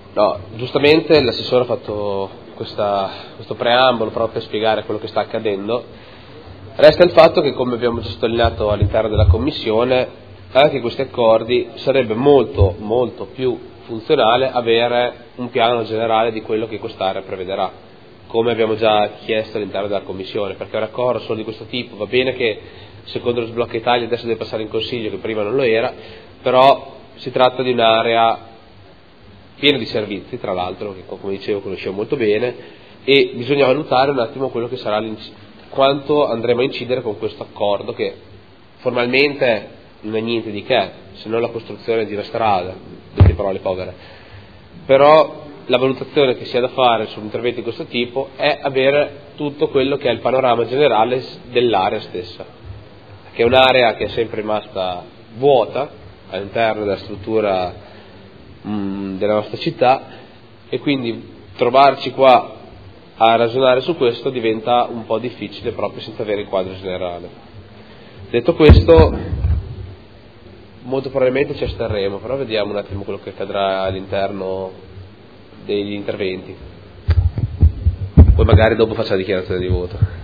No, giustamente l'assessore ha fatto questo preambolo proprio per spiegare quello che sta accadendo. Resta il fatto che, come abbiamo già sottolineato all'interno della Commissione, anche questi accordi sarebbe molto, molto più funzionale avere un piano generale di quello che quest'area prevederà, come abbiamo già chiesto all'interno della Commissione, perché un accordo solo di questo tipo, va bene che secondo lo sblocca Italia adesso deve passare in Consiglio, che prima non lo era, però si tratta di un'area piena di servizi, tra l'altro, che come dicevo conosciamo molto bene, e bisogna valutare un attimo quello che sarà quanto andremo a incidere con questo accordo, che formalmente non è niente di che, se non la costruzione di una strada, dette parole povere. Però la valutazione che si ha da fare su un intervento di questo tipo è avere tutto quello che è il panorama generale dell'area stessa, che è un'area che è sempre rimasta vuota all'interno della struttura della nostra città, e quindi trovarci qua a ragionare su questo diventa un po' difficile proprio senza avere il quadro generale. Detto questo, molto probabilmente ci asterremo, però vediamo un attimo quello che accadrà all'interno degli interventi, poi magari dopo faccio la dichiarazione di voto.